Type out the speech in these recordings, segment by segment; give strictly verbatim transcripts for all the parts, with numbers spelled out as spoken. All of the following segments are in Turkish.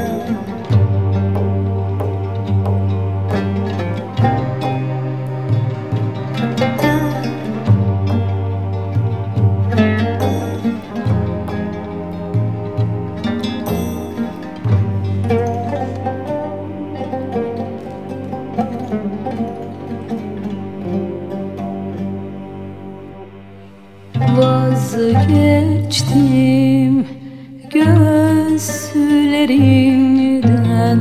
Vazgeçtim gözlerinden,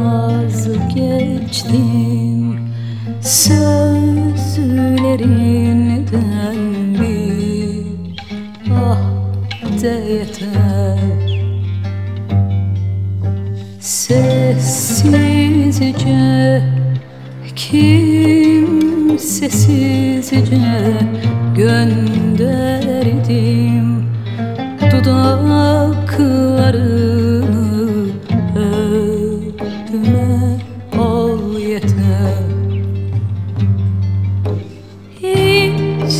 vazgeçtim sözlerinden, bir ah de yeter. Sessizce, kimsesizce gönderdim dudaklarını, öpme al yeter. Hiç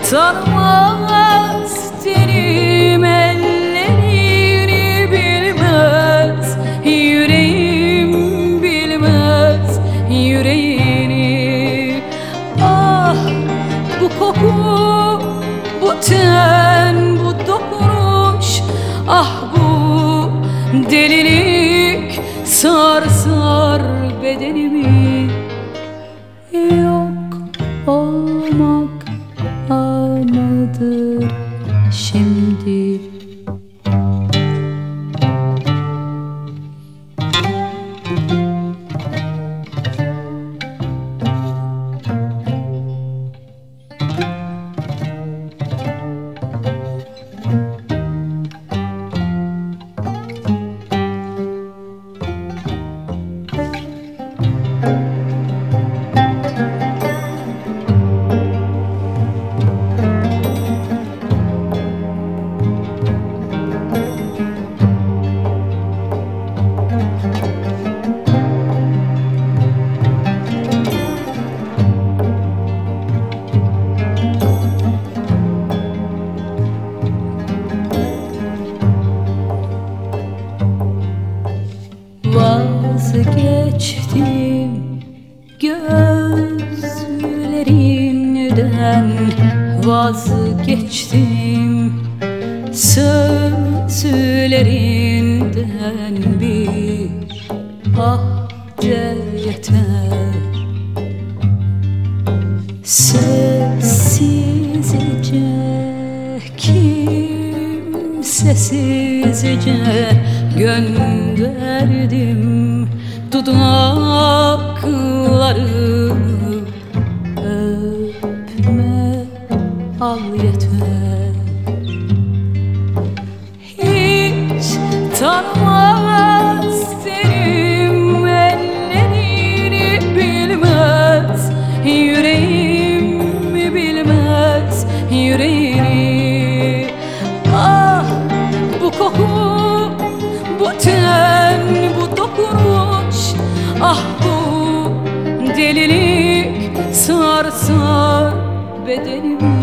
tanımaz tenim ellerini, bilmez yüreğim, bilmez yüreğini. Ah bu koku, bu ten, bu dokunuş, ah bu delilik sar sar bedenimi. Yok olmak anıdır şimdi. Vazgeçtim gözlerinden, vazgeçtim sözlerinden, bir ah de yeter. Sessizce, kimsesizce gönderdim dudaklarını, öpme al yeter. Hiç tanımaz tenim ellerini, bilmez yüreğim, bilmez yüreğini. Ah bu koku, bu ten, bu dokunuş, ah bu delilik sar sar bedenimi.